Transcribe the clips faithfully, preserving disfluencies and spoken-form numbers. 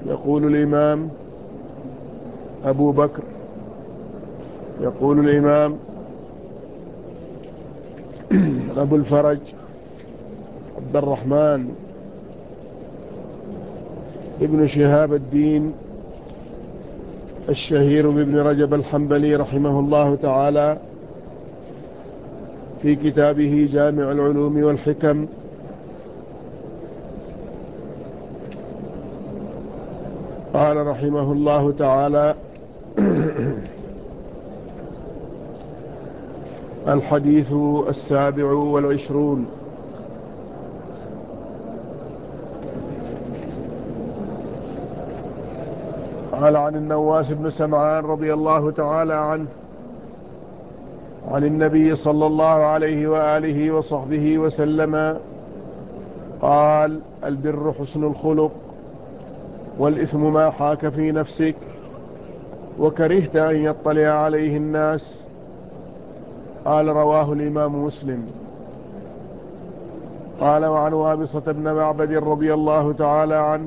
يقول الإمام أبو بكر يقول الإمام أبو الفرج عبد الرحمن ابن شهاب الدين الشهير بابن رجب الحنبلي رحمه الله تعالى في كتابه جامع العلوم والحكم قال رحمه الله تعالى: الحديث السابع والعشرون. قال: عن النواس بن سمعان رضي الله تعالى عنه عن النبي صلى الله عليه وآله وصحبه وسلم قال: البر حسن الخلق، والإثم ما حاك في نفسك وكرهت أن يطلع عليه الناس. قال: رواه الإمام مسلم. قال: وعن وابصة بن معبد رضي الله تعالى عنه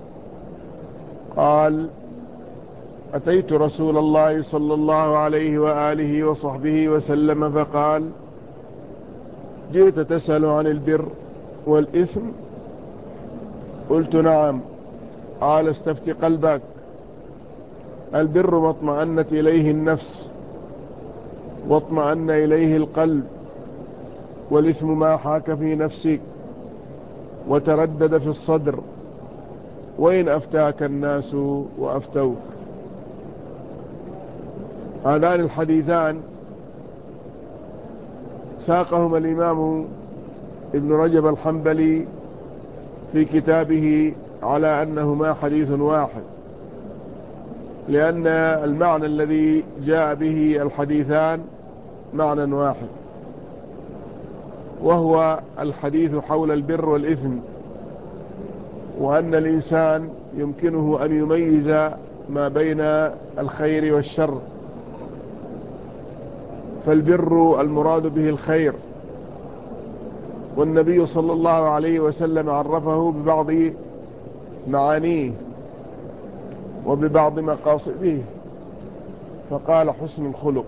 قال: أتيت رسول الله صلى الله عليه وآله وصحبه وسلم فقال: جئت تسأل عن البر والإثم؟ قلت: نعم. قال: استفت قلبك. البر ما اطمأنت إليه النفس واطمأن إليه القلب، والإثم ما حاك في نفسك وتردد في الصدر، وإن أفتاك الناس وأفتوك. هذان الحديثان ساقهما الإمام ابن رجب الحنبلي في كتابه على أنهما حديث واحد، لأن المعنى الذي جاء به الحديثان معنى واحد، وهو الحديث حول البر والإثم، وأن الإنسان يمكنه أن يميز ما بين الخير والشر. فالبر المراد به الخير، والنبي صلى الله عليه وسلم عرفه ببعض معانيه وببعض مقاصده، فقال: حسن الخلق.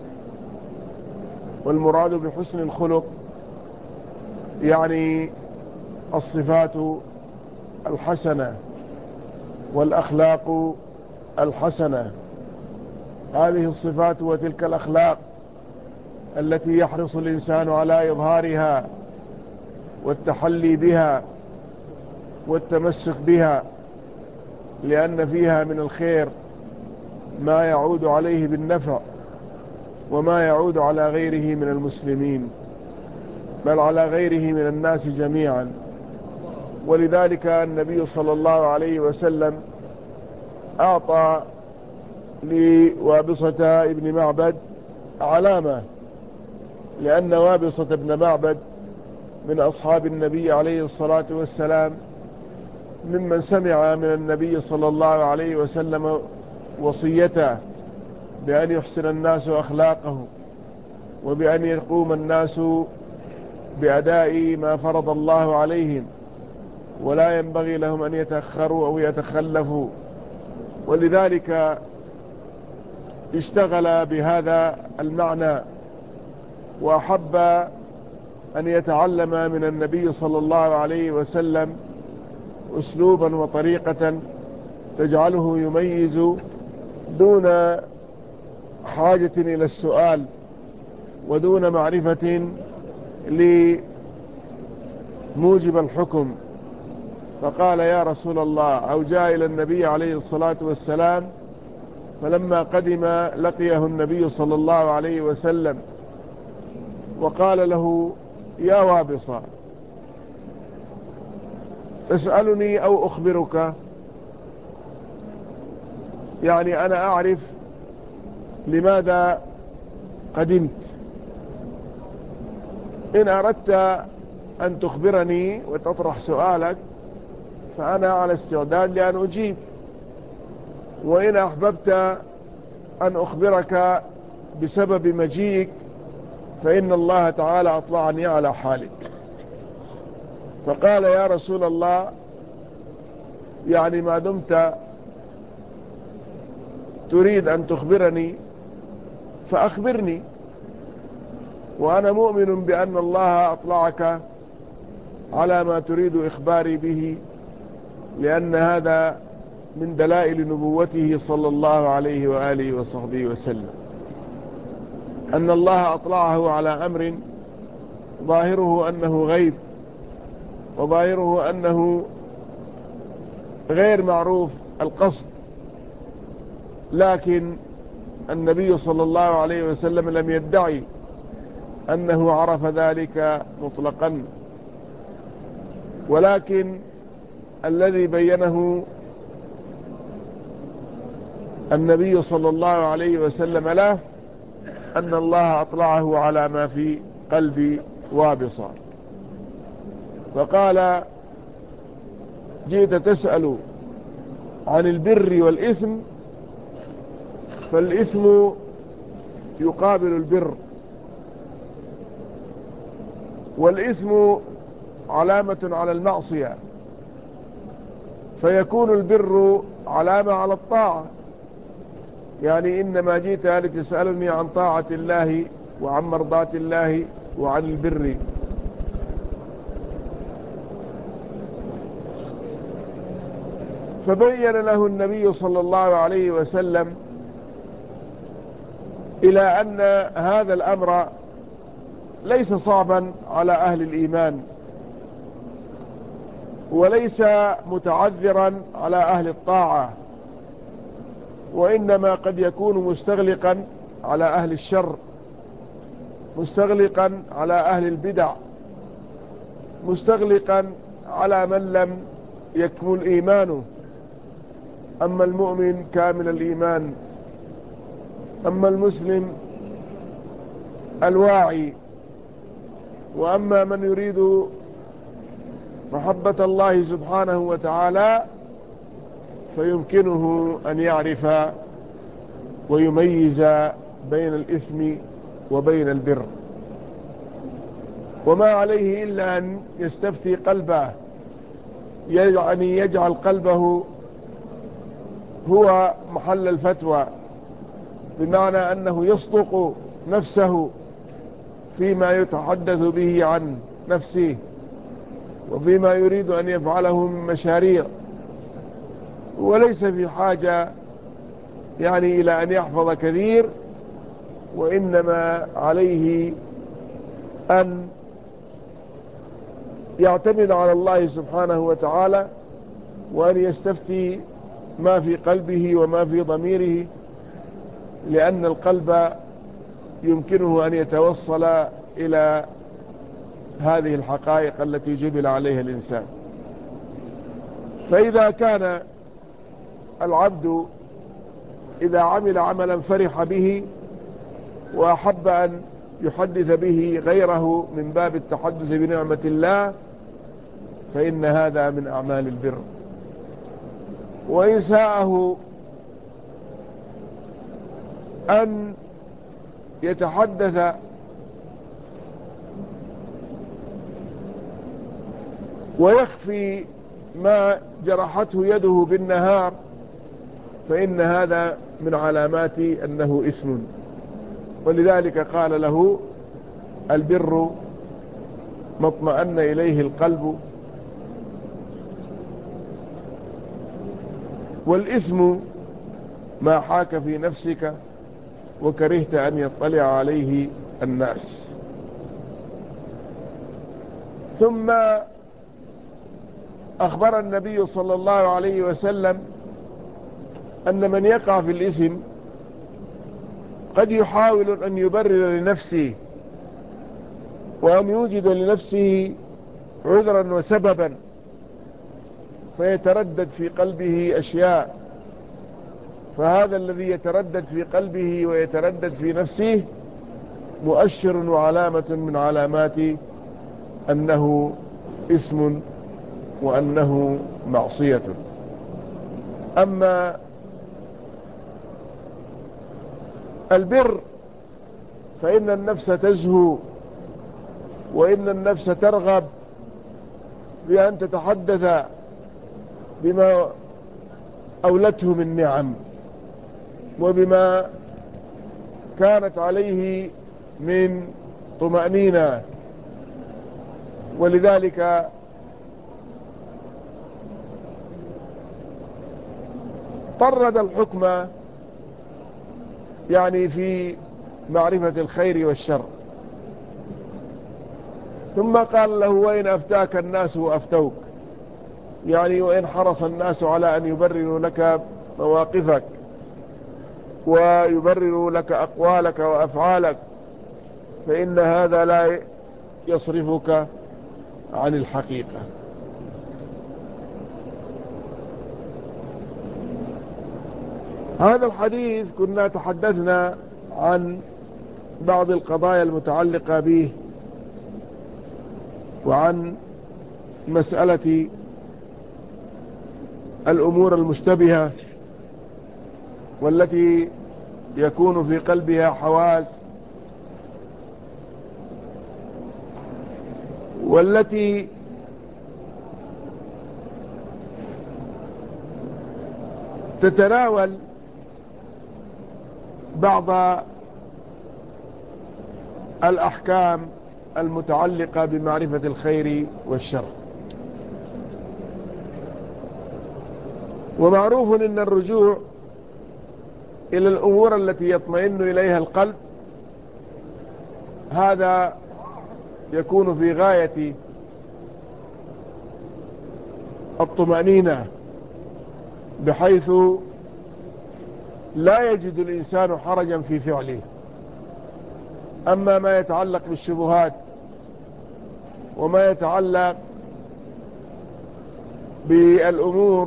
والمراد بحسن الخلق يعني الصفات الحسنة والأخلاق الحسنة. هذه الصفات وتلك الأخلاق التي يحرص الإنسان على إظهارها والتحلي بها والتمسك بها، لأن فيها من الخير ما يعود عليه بالنفع وما يعود على غيره من المسلمين، بل على غيره من الناس جميعا. ولذلك النبي صلى الله عليه وسلم أعطى لوابصة ابن معبد علامة، لأن وابصة ابن معبد من أصحاب النبي عليه الصلاة والسلام، ممن سمع من النبي صلى الله عليه وسلم وصيته بأن يحسن الناس أخلاقهم، وبأن يقوم الناس بأداء ما فرض الله عليهم، ولا ينبغي لهم أن يتأخروا أو يتخلفوا. ولذلك اشتغل بهذا المعنى، وأحب أن يتعلم من النبي صلى الله عليه وسلم أسلوبا وطريقة تجعله يميز دون حاجة إلى السؤال ودون معرفة لموجب الحكم. فقال: يا رسول الله، أو جاء إلى النبي عليه الصلاة والسلام، فلما قدم لقيه النبي صلى الله عليه وسلم وقال له: يا وابصة، تسألني أو أخبرك؟ يعني أنا أعرف لماذا قدمت، إن أردت أن تخبرني وتطرح سؤالك فأنا على استعداد لأن أجيب، وإن أحببت أن أخبرك بسبب مجيئك فإن الله تعالى أطلعني على حالك. فقال: يا رسول الله، يعني ما دمت تريد أن تخبرني فأخبرني، وأنا مؤمن بأن الله أطلعك على ما تريد إخباري به، لأن هذا من دلائل نبوته صلى الله عليه وآله وصحبه وسلم، أن الله أطلعه على أمر ظاهره أنه غيب، وظاهره أنه غير معروف القصد، لكن النبي صلى الله عليه وسلم لم يدعي أنه عرف ذلك مطلقا، ولكن الذي بينه النبي صلى الله عليه وسلم له أن الله أطلعه على ما في قلب وابصة. فقال: جئت تسأل عن البر والإثم، فالإثم يقابل البر، والإثم علامة على المعصية، فيكون البر علامة على الطاعة. يعني إنما جئت لتسألني عن طاعة الله وعن مرضاة الله وعن البر. فبين له النبي صلى الله عليه وسلم إلى أن هذا الأمر ليس صعبا على أهل الإيمان، وليس متعذرا على أهل الطاعة، وإنما قد يكون مستغلقا على أهل الشر، مستغلقا على أهل البدع، مستغلقا على من لم يكمل إيمانه. أما المؤمن كامل الإيمان، أما المسلم الواعي، وأما من يريد محبة الله سبحانه وتعالى فيمكنه أن يعرف ويميز بين الإثم وبين البر، وما عليه إلا أن يستفتي قلبه، يعني يجعل قلبه هو محل الفتوى، بمعنى أنه يصدق نفسه فيما يتحدث به عن نفسه وفيما يريد أن يفعله من مشاريع، وليس في حاجة يعني إلى أن يحفظ كثير، وإنما عليه أن يعتمد على الله سبحانه وتعالى، وأن يستفتي ما في قلبه وما في ضميره، لأن القلب يمكنه أن يتوصل إلى هذه الحقائق التي جبل عليها الإنسان. فإذا كان العبد إذا عمل عملا فرح به وأحب أن يحدث به غيره من باب التحدث بنعمة الله، فإن هذا من أعمال البر. وإن ساءه أن يتحدث ويخفي ما جرحته يده بالنهار، فإن هذا من علامات أنه إثم. ولذلك قال له: البر ما اطمأن إليه القلب، والإثم ما حاك في نفسك وكرهت أن يطلع عليه الناس. ثم أخبر النبي صلى الله عليه وسلم أن من يقع في الإثم قد يحاول أن يبرر لنفسه وأن يوجد لنفسه عذرا وسببا، فيتردد في قلبه أشياء. فهذا الذي يتردد في قلبه ويتردد في نفسه مؤشر وعلامة من علامات أنه إثم وأنه معصية. أما البر فإن النفس تزهو، وإن النفس ترغب بأن تتحدث بما أولته من نعم وبما كانت عليه من طمأنينة، ولذلك طرد الحكم يعني في معرفة الخير والشر، ثم قال له: وإن أفتاك الناس وأفتوك، يعني وإن حرص الناس على أن يبرروا لك مواقفك ويبرروا لك أقوالك وأفعالك، فإن هذا لا يصرفك عن الحقيقة. هذا الحديث كنا تحدثنا عن بعض القضايا المتعلقة به، وعن مسألة الأمور المشتبهة والتي يكون في قلبها حواس، والتي تتناول بعض الأحكام المتعلقة بمعرفة الخير والشر. ومعروف أن الرجوع إلى الأمور التي يطمئن إليها القلب هذا يكون في غاية الطمأنينة، بحيث لا يجد الإنسان حرجا في فعله. أما ما يتعلق بالشبهات وما يتعلق بالأمور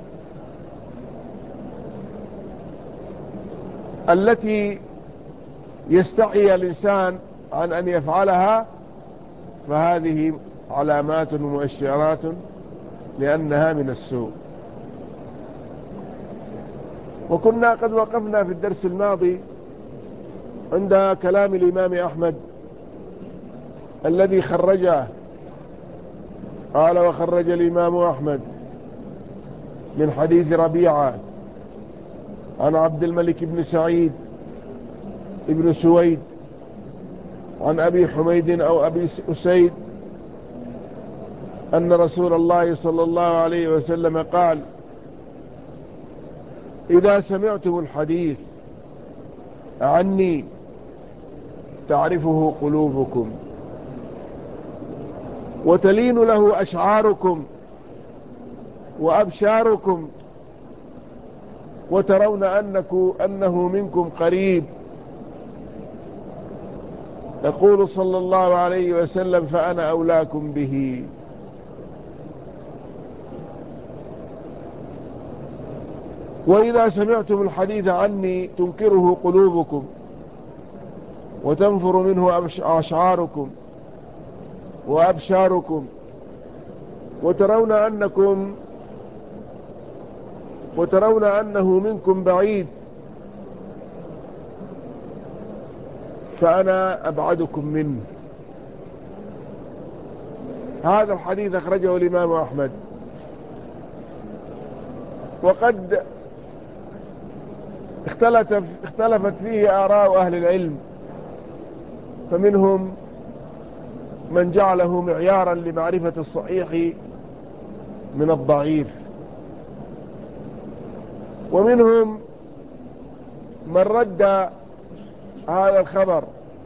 التي يستحي الإنسان عن أن يفعلها، فهذه علامات ومؤشرات لأنها من السوء. وكنا قد وقفنا في الدرس الماضي عند كلام الإمام أحمد الذي خرجه، قال: وخرج الإمام أحمد من حديث ربيعة عن عبد الملك بن سعيد ابن سويد عن أبي حميد أو أبي أسيد أن رسول الله صلى الله عليه وسلم قال: إذا سمعتم الحديث عني تعرفه قلوبكم وتلين له أشعاركم وأبشاركم وترون أنكم أنه منكم قريب، يقول صلى الله عليه وسلم: فأنا أولاكم به. وإذا سمعتم الحديث عني تنكره قلوبكم وتنفر منه أشعاركم وأبشاركم وترون أنكم وترون أنه منكم بعيد، فأنا أبعدكم منه. هذا الحديث أخرجه الإمام أحمد. وقد اختلفت اختلفت فيه آراء أهل العلم، فمنهم من جعله معيارا لمعرفة الصحيح من الضعيف، ومنهم من رد هذا الخبر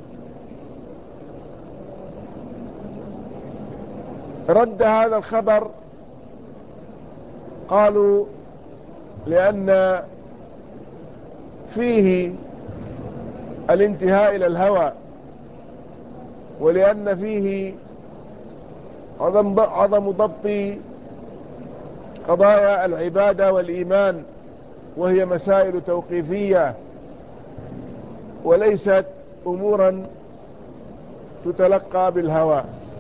رد هذا الخبر قالوا لأن فيه الانتهاء إلى الهوى، ولأن فيه عظم عظم ضبط قضايا العبادة والإيمان، وهي مسائل توقيفية وليست أمورا تتلقى بالهوى.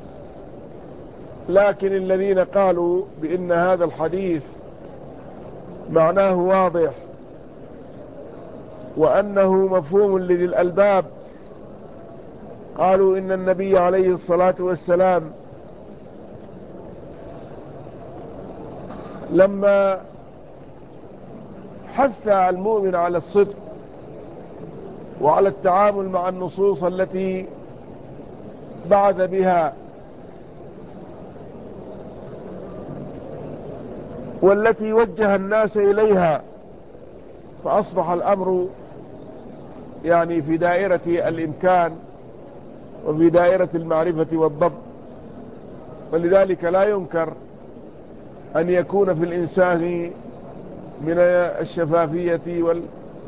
لكن الذين قالوا بأن هذا الحديث معناه واضح وأنه مفهوم لذي الألباب، قالوا إن النبي عليه الصلاة والسلام لما حث المؤمن على الصدق وعلى التعامل مع النصوص التي بعث بها والتي وجه الناس إليها، فأصبح الأمر يعني في دائرة الإمكان وفي دائرة المعرفة والضبط. ولذلك لا ينكر أن يكون في الإنسان من الشفافية وال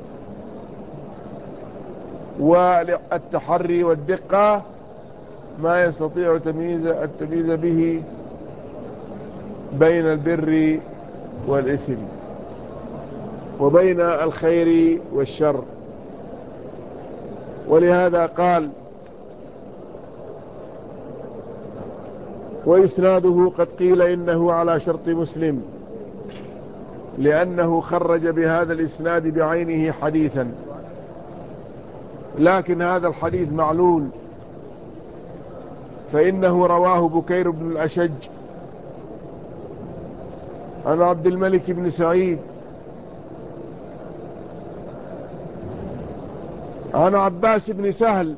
والتحري والدقة ما يستطيع تمييز التمييز به بين البر والإثم وبين الخير والشر. ولهذا قال: وإسناده قد قيل إنه على شرط مسلم، لأنه خرج بهذا الإسناد بعينه حديثا، لكن هذا الحديث معلول، فإنه رواه بكير بن الأشج عن عبد الملك بن سعيد عن عباس بن سهل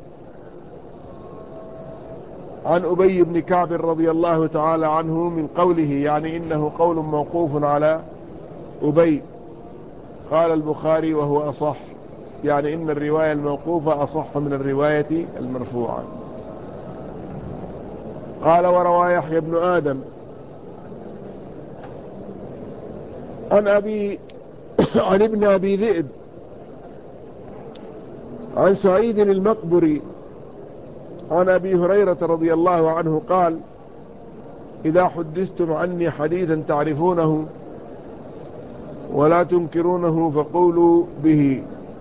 عن أبي بن كعب رضي الله تعالى عنه من قوله، يعني إنه قول موقوف على أبي. قال البخاري: وهو أصح، يعني إن الرواية الموقوفة أصح من الرواية المرفوعة. قال: وروى يحيى بن آدم عن أبي عن ابن أبي ذئب عن سعيد المقبري عن أبي هريرة رضي الله عنه قال: إذا حدثتم عني حديثا تعرفونه ولا تنكرونه فقولوا به.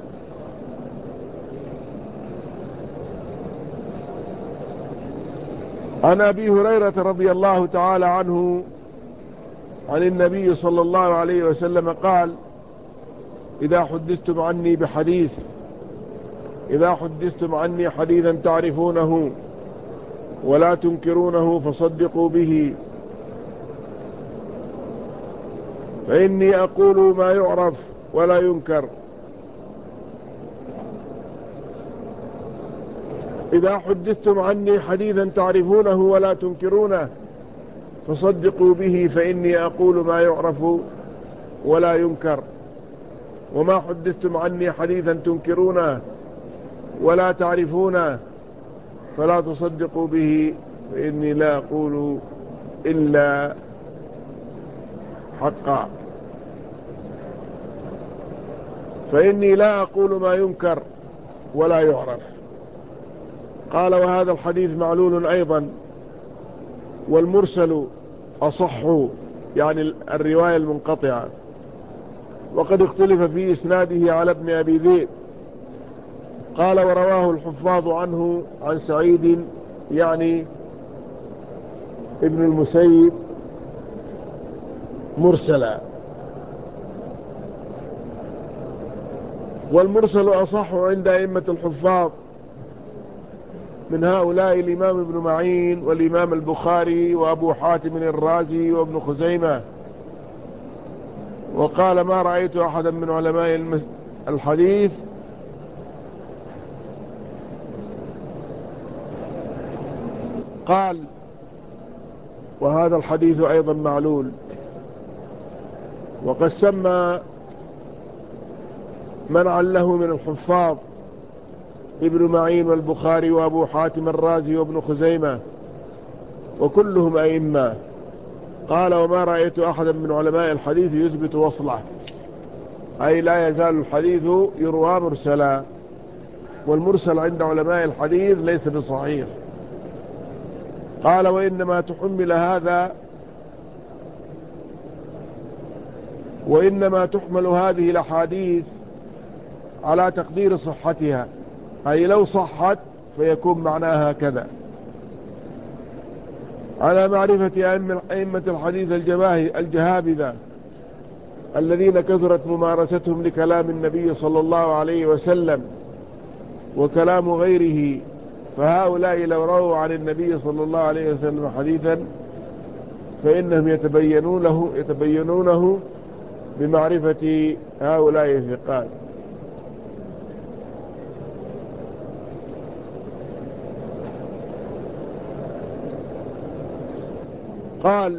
عن أبي هريرة رضي الله تعالى عنه عن النبي صلى الله عليه وسلم قال: إذا حدثتم عني بحديث إذا حدثتم عني حديثا تعرفونه ولا تنكرونه فصدقوا به، فإني أقول ما يعرف ولا ينكر. إذا حدثتم عني حديثا تعرفونه ولا تنكرونه فصدقوا به، فإني أقول ما يعرف ولا ينكر. وما حدثتم عني حديثا تنكرونه ولا تعرفونه فلا تصدقوا به، فإني لا أقول إلا حقا فإني لا أقول ما ينكر ولا يعرف. قال: وهذا الحديث معلول أيضا، والمرسل أصح، يعني الرواية المنقطعة، وقد اختلف في إسناده على ابن أبي ذئب. قال: ورواه الحفاظ عنه عن سعيد، يعني ابن المسيب، مرسلا. والمرسل أصح عند أئمة الحفاظ، من هؤلاء الإمام ابن معين والإمام البخاري وأبو حاتم الرازي وابن خزيمة. وقال: ما رأيت أحدا من علماء الحديث قال: وهذا الحديث أيضا معلول. وقد سمى من عله من الحفاظ ابن معين والبخاري وأبو حاتم الرازي وابن خزيمة، وكلهم أئمة. قال: وما رأيت أحدا من علماء الحديث يثبت وصله، أي لا يزال الحديث يروى مرسلا، والمرسل عند علماء الحديث ليس بصحيح. قال: وإنما تحمل هذا وإنما تحمل هذه الأحاديث على تقدير صحتها، أي لو صحت فيكون معناها كذا، على معرفة أئمة الحديث الجهابذة الذين كثرت ممارستهم لكلام النبي صلى الله عليه وسلم وكلام غيره، فهؤلاء لو رووا عن النبي صلى الله عليه وسلم حديثا فإنهم يتبينون له يتبينونه بمعرفة هؤلاء الثقات. قال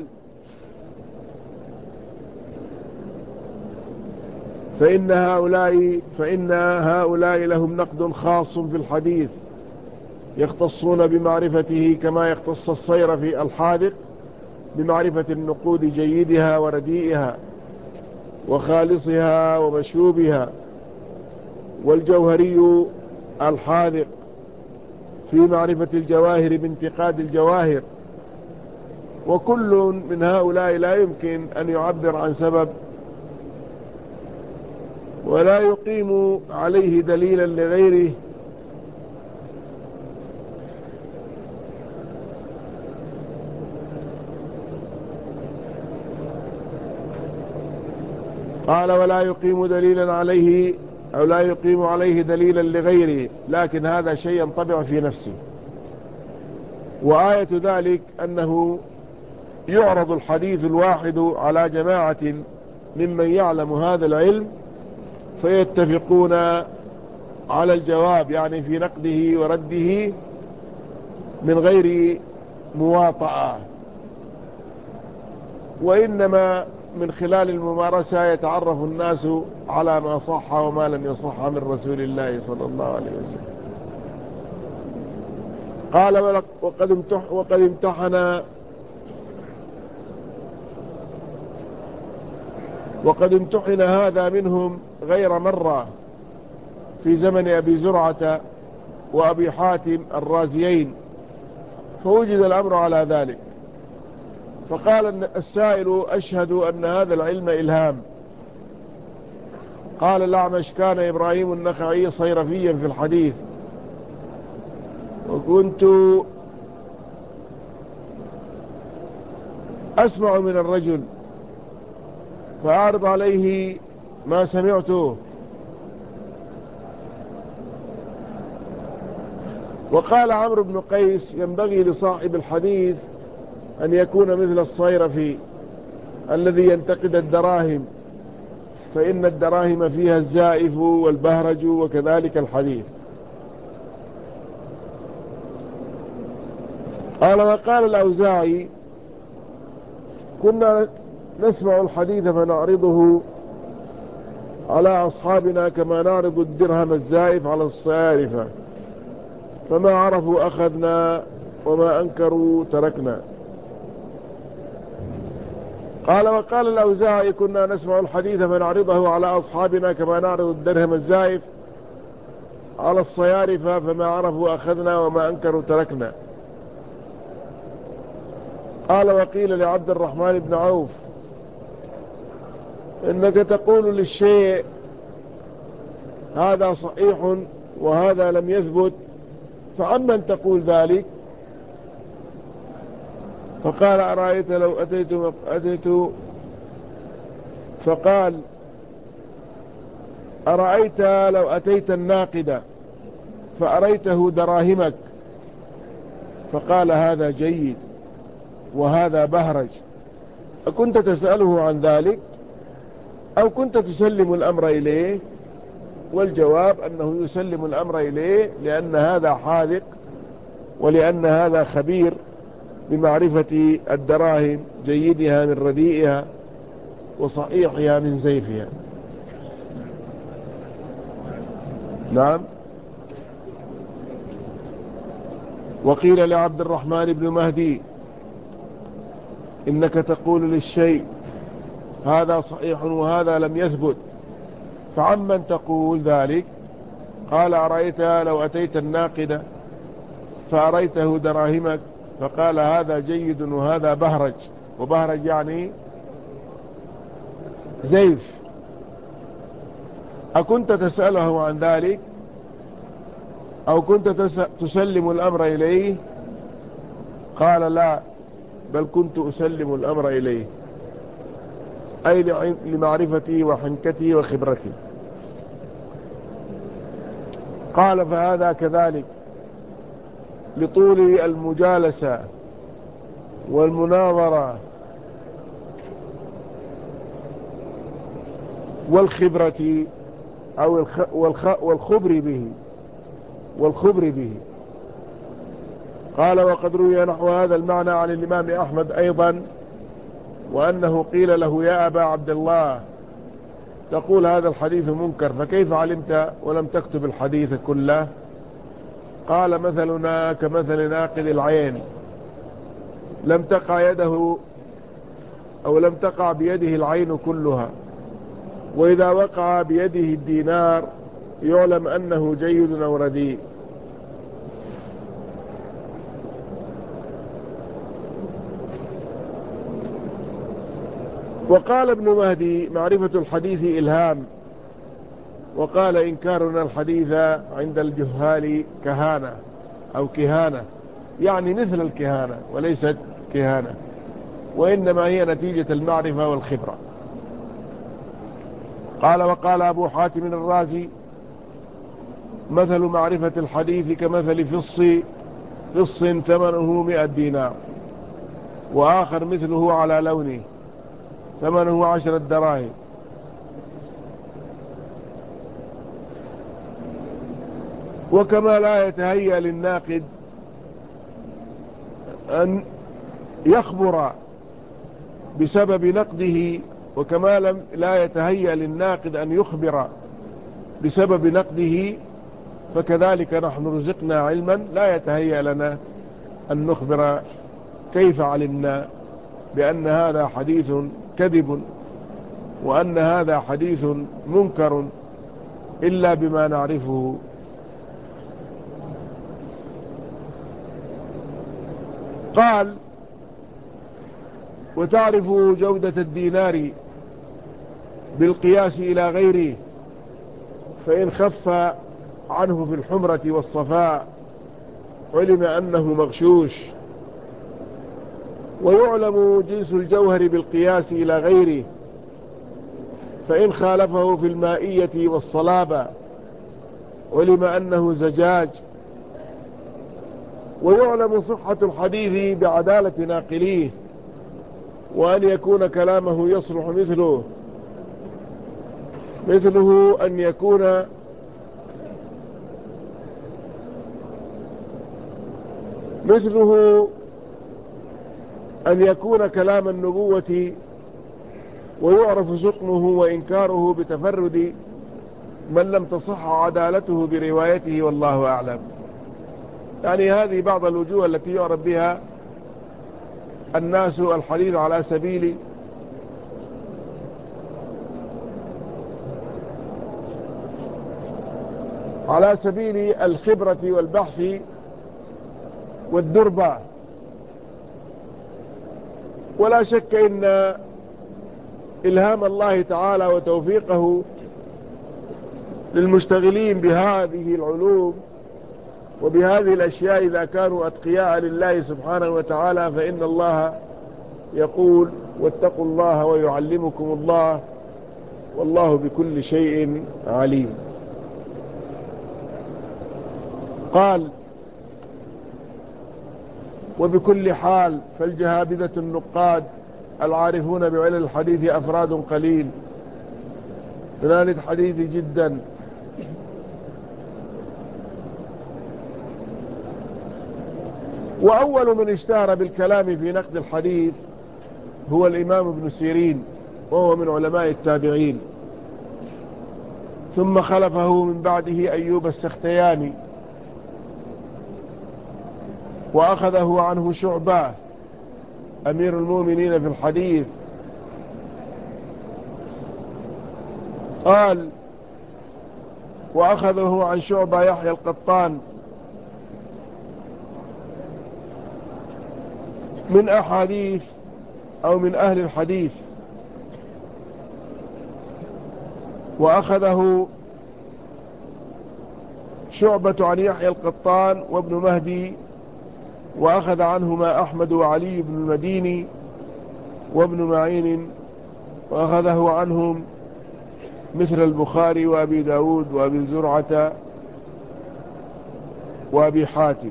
فإن هؤلاء فإن هؤلاء لهم نقد خاص في الحديث يختصون بمعرفته كما يختص الصير في الحاذق بمعرفة النقود جيدها ورديئها وخالصها ومشوبها، والجوهري الحاذق في معرفة الجواهر بانتقاد الجواهر. وكل من هؤلاء لا يمكن أن يعبر عن سبب ولا يقيم عليه دليلا لغيره، قال ولا يقيم دليلا عليه أو لا يقيم عليه دليلا لغيره، لكن هذا شيء ينطبع في نفسه. وآية ذلك أنه يعرض الحديث الواحد على جماعة ممن يعلم هذا العلم فيتفقون على الجواب، يعني في نقده ورده من غير مواطأة، وإنما من خلال الممارسة يتعرف الناس على ما صح وما لم يصح من رسول الله صلى الله عليه وسلم. قال وقد امتح وقد امتحن وقد امتحن هذا منهم غير مرة في زمن أبي زرعة وأبي حاتم الرازيين، فوجد الأمر على ذلك. فقال السائل أشهد أن هذا العلم إلهام. قال الأعمش كان إبراهيم النخعي صيرفيا في الحديث، وكنت أسمع من الرجل فأعرض عليه ما سمعته. وقال عمرو بن قيس ينبغي لصاحب الحديث أن يكون مثل الصيرفي الذي ينتقد الدراهم، فإن الدراهم فيها الزائف والبهرج وكذلك الحديث. قال وقال الأوزاعي كنا نسمع الحديث فنعرضه على أصحابنا كما نعرض الدرهم الزائف على الصيارفة، فما عرفوا أخذنا وما أنكروا تركنا. قال وقال الأوزاعي كنا نسمع الحديث فنعرضه على أصحابنا كما نعرض الدرهم الزائف على الصيارفة، فما عرفوا أخذنا وما أنكروا تركنا. قال وقيل لعبد الرحمن بن عوف إنك تقول للشيء هذا صحيح وهذا لم يثبت، فعمن تقول ذلك؟ فقال أرأيت لو أتيت, أتيت فقال أرأيت لو أتيت الناقد فأريته دراهمك، فقال هذا جيد وهذا بهرج، أكنت تسأله عن ذلك أو كنت تسلم الأمر إليه؟ والجواب أنه يسلم الأمر إليه، لأن هذا حاذق ولأن هذا خبير بمعرفة الدراهم جيدها من رديئها وصحيحها من زيفها. نعم. وقيل لعبد الرحمن بن مهدي إنك تقول للشيء هذا صحيح وهذا لم يثبت، فعمن تقول ذلك؟ قال أرأيت لو أتيت الناقد فأريته دراهمك، فقال هذا جيد وهذا بهرج، وبهرج يعني زيف، أكنت تسأله عن ذلك أو كنت تسلم الأمر إليه؟ قال لا، بل كنت أسلم الأمر إليه، أي لمعرفتي وحنكتي وخبرتي. قال فهذا كذلك لطول المجالسة والمناظرة والخبرة أو الخ والخ والخبر به والخبر به. قال وقد روي نحو هذا المعنى عن الإمام أحمد أيضا، وأنه قيل له يا أبا عبد الله تقول هذا الحديث منكر، فكيف علمت ولم تكتب الحديث كله؟ قال مثلنا كمثل ناقد العين، لم تقع يده أو لم تقع بيده العين كلها، وإذا وقع بيده الدينار يعلم أنه جيد أو رديء. وقال ابن مهدي معرفة الحديث إلهام، وقال إنكارنا الحديث عند الجهال كهانة أو كهانة، يعني مثل الكهانة وليست كهانة، وإنما هي نتيجة المعرفة والخبرة. قال وقال أبو حاتم الرازي مثل معرفة الحديث كمثل فص فص ثمنه مئة دينار، وآخر مثله على لونه ثمنه عشرة دراهم. وكما لا يتهيأ للناقد أن يخبر بسبب نقده، وكما لم لا يتهيأ للناقد أن يخبر بسبب نقده، فكذلك نحن رزقنا علما لا يتهيأ لنا أن نخبر كيف علمنا بأن هذا حديث كذب وأن هذا حديث منكر إلا بما نعرفه. قال وتعرف جودة الدينار بالقياس إلى غيره، فإن خف عنه في الحمرة والصفاء علم أنه مغشوش، ويعلم جنس الجوهر بالقياس إلى غيره، فإن خالفه في المائية والصلابة علم أنه زجاج، ويعلم صحة الحديث بعدالة ناقليه، وأن يكون كلامه يصلح مثله مثله أن يكون مثله أن يكون كلام النبوة، ويعرف سقمه وإنكاره بتفرد من لم تصح عدالته بروايته، والله أعلم. يعني هذه بعض الوجوه التي يعرف بها الناس الحديث على سبيل على سبيل الخبرة والبحث والدربة. ولا شك إن إلهام الله تعالى وتوفيقه للمشتغلين بهذه العلوم وبهذه الأشياء إذا كانوا أتقياء لله سبحانه وتعالى، فإن الله يقول واتقوا الله ويعلمكم الله والله بكل شيء عليم. قال وبكل حال فالجهابذة النقاد العارفون بعلل الحديث أفراد قليل من أهل الحديث جدا، وأول من اشتهر بالكلام في نقد الحديث هو الإمام ابن سيرين، وهو من علماء التابعين، ثم خلفه من بعده أيوب السختياني، وأخذه عنه شعبة أمير المؤمنين في الحديث. قال وأخذه عن شعبة يحيى القطان من أحاديث أو من أهل الحديث، وأخذه شعبة عن يحيى القطان وابن مهدي، وأخذ عنهما أحمد وعلي بن المديني وابن معين، وأخذه عنهم مثل البخاري وأبي داود وأبي زرعة وأبي حاتم.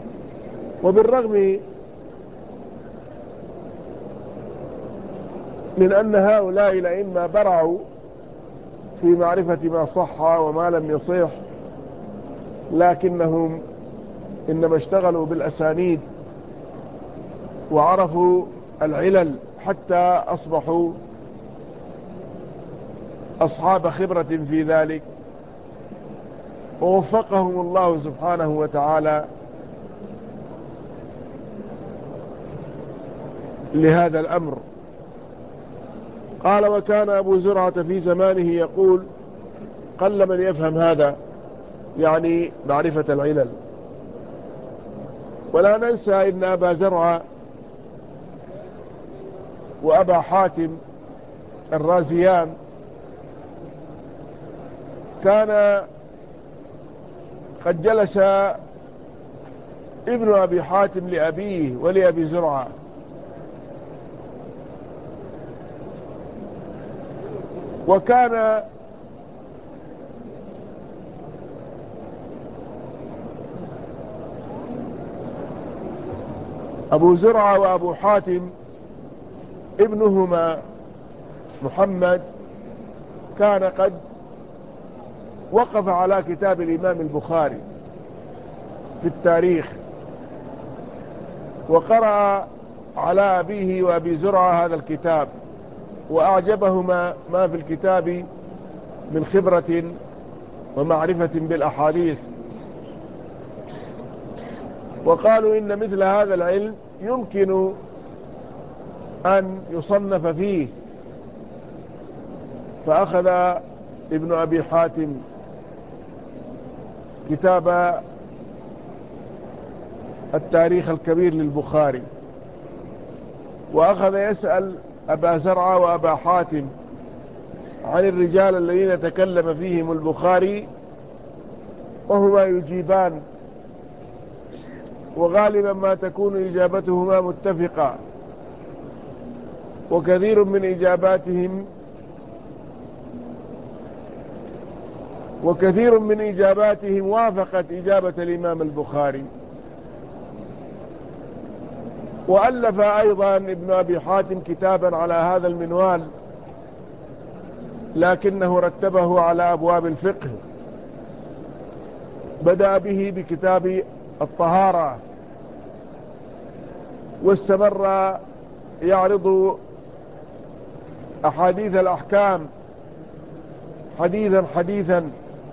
وبالرغم من أن هؤلاء الأئمة برعوا في معرفة ما صح وما لم يصح، لكنهم إنما اشتغلوا بالأسانيد وعرفوا العلل حتى أصبحوا أصحاب خبرة في ذلك، ووفقهم الله سبحانه وتعالى لهذا الأمر. قال: وكان أبو زرعة في زمانه يقول: قل من يفهم هذا، يعني معرفة العلل. ولا ننسى إن أبا زرعة وأبا حاتم الرازيان كان قد جلس ابن أبي حاتم لأبيه ولأبي زرعة، وكان أبو زرعة وأبو حاتم ابنهما محمد كان قد وقف على كتاب الإمام البخاري في التاريخ، وقرأ على أبيه وأبي زرعة هذا الكتاب، وأعجبهما ما في الكتاب من خبرة ومعرفة بالأحاديث، وقالوا إن مثل هذا العلم يمكن أن يصنف فيه. فأخذ ابن أبي حاتم كتاب التاريخ الكبير للبخاري، وأخذ يسأل أبا زرعة وأبا حاتم عن الرجال الذين تكلم فيهم البخاري، وهما يجيبان، وغالبا ما تكون إجابتهما متفقة، وكثير من إجاباتهم وكثير من إجاباتهم وافقت إجابة الإمام البخاري. وألف أيضا ابن أبي حاتم كتابا على هذا المنوال، لكنه رتبه على أبواب الفقه، بدأ به بكتاب الطهارة، واستمر يعرض أحاديث الأحكام حديثا حديثا،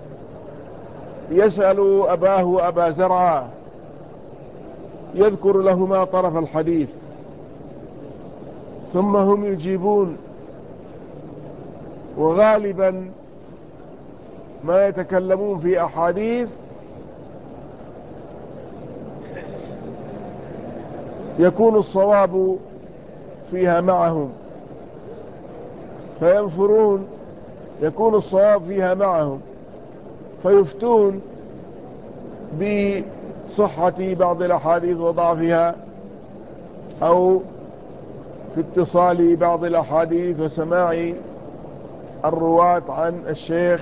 يسأل أباه أبا زرعة يذكر لهما طرف الحديث، ثم هم يجيبون، وغالبا ما يتكلمون في أحاديث يكون الصواب فيها معهم، فينفرون يكون الصواب فيها معهم فيفتون بصحة بعض الأحاديث وضعفها، أو في اتصال بعض الأحاديث وسماع الرواة عن الشيخ.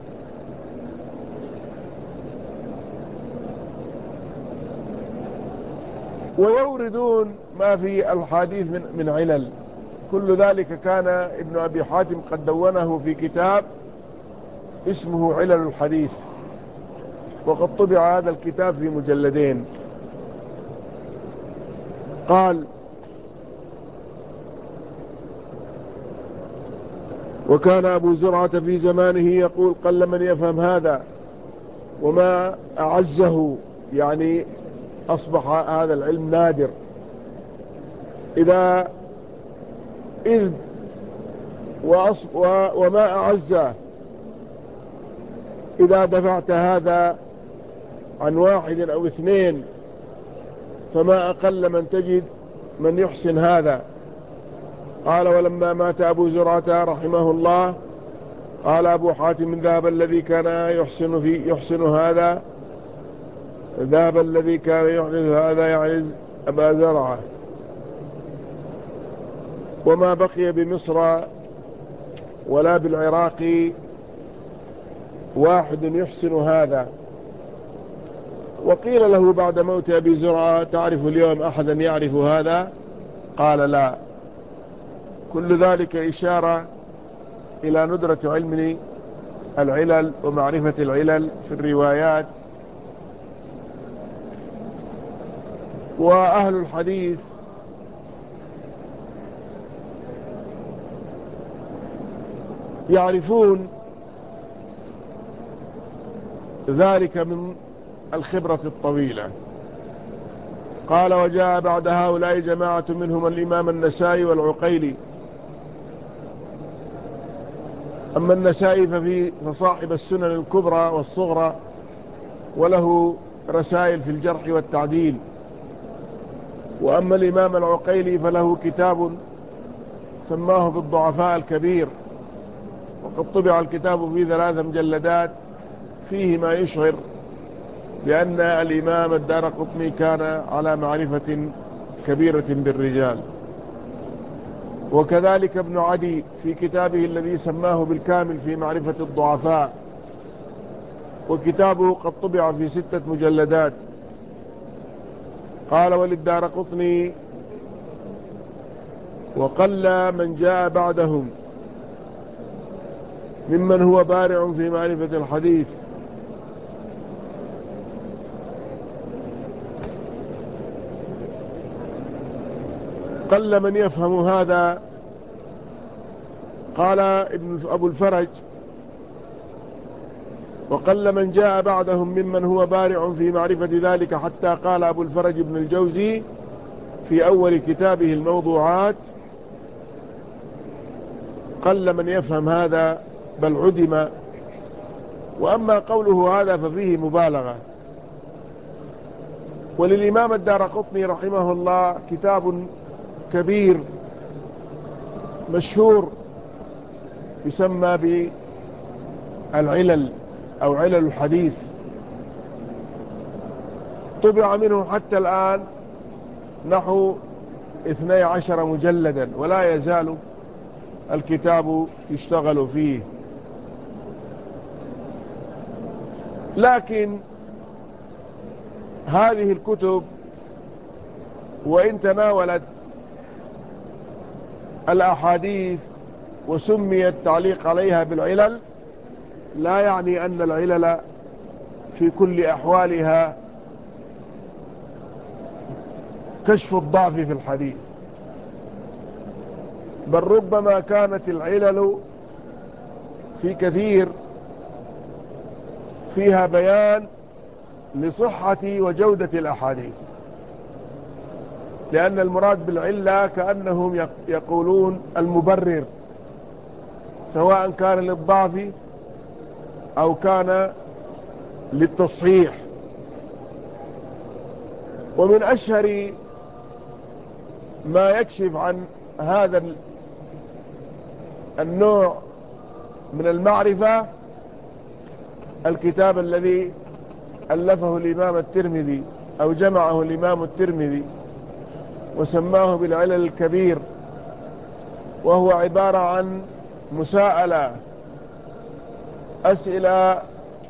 ويوردون ما في الحديث من, من علل. كل ذلك كان ابن أبي حاتم قد دونه في كتاب اسمه علل الحديث، وقد طبع هذا الكتاب في مجلدين. قال: وكان أبو زرعة في زمانه يقول: قل من يفهم هذا، وما أعزه، يعني أصبح هذا العلم نادر. إذا إذ وما أعزه إذا دفعت هذا عن واحد أو اثنين، فما أقل من تجد من يحسن هذا. قال: ولما مات أبو زرعة رحمه الله قال أبو حاتم: ذهب الذي كان يحسن في يحسن هذا ذهب الذي كان يحدث هذا، يعني أبا زرعة، وما بقي بمصر ولا بالعراق واحد يحسن هذا. وقيل له بعد موت أبي زرعة: تعرف اليوم أحدا يعرف هذا؟ قال: لا. كل ذلك إشارة إلى ندرة علم العلل ومعرفة العلل في الروايات. وأهل الحديث يعرفون ذلك من الخبرة الطويلة. قال: وجاء بعد هؤلاء جماعة منهم الإمام النسائي والعقيلي. أما النسائي ففي فصاحب السنن الكبرى والصغرى، وله رسائل في الجرح والتعديل. وأما الإمام العقيلي فله كتاب سماه بالضعفاء الكبير، وقد طبع الكتاب في ثلاث مجلدات، فيه ما يشعر بأن الإمام الدارقطني كان على معرفة كبيرة بالرجال. وكذلك ابن عدي في كتابه الذي سماه بالكامل في معرفة الضعفاء، وكتابه قد طبع في ستة مجلدات. قال: وللدارقطني: وقل من جاء بعدهم ممن هو بارع في معرفة الحديث. قل من يفهم هذا. قال ابن أبو الفرج: وقل من جاء بعدهم ممن هو بارع في معرفة ذلك، حتى قال أبو الفرج بن الجوزي في أول كتابه الموضوعات: قل من يفهم هذا بل عدم. وأما قوله هذا ففيه مبالغة. وللإمام الدارقطني رحمه الله كتاب كبير مشهور يسمى بالعلل أو علل الحديث، طبع منه حتى الآن نحو اثني عشر مجلدا، ولا يزال الكتاب يشتغل فيه. لكن هذه الكتب وإن تناولت الأحاديث وسميت تعليق عليها بالعلل، لا يعني أن العلل في كل أحوالها كشف الضعف في الحديث، بل ربما كانت العلل في كثير فيها بيان لصحة وجودة الأحاديث، لأن المراد بالعلة كأنهم يقولون المبرر، سواء كان للضعف أو كان للتصحيح. ومن أشهر ما يكشف عن هذا النوع من المعرفة الكتاب الذي ألفه الإمام الترمذي أو جمعه الإمام الترمذي وسماه بالعلل الكبير، وهو عبارة عن مساءلة، أسئلة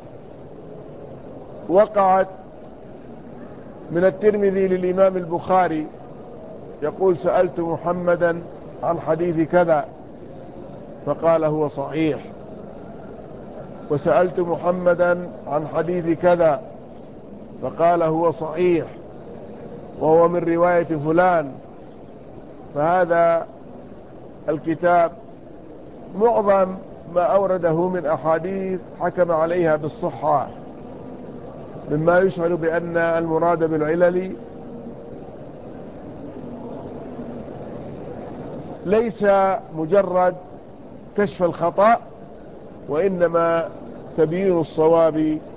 وقعت من الترمذي للإمام البخاري، يقول: سألت محمدا عن حديث كذا فقال هو صحيح، وسألت محمدا عن حديث كذا فقال هو صحيح وهو من رواية فلان. فهذا الكتاب معظم ما أورده من أحاديث حكم عليها بالصحة، مما يشعر بأن المراد بالعلل ليس مجرد كشف الخطأ، وإنما تبيين الصواب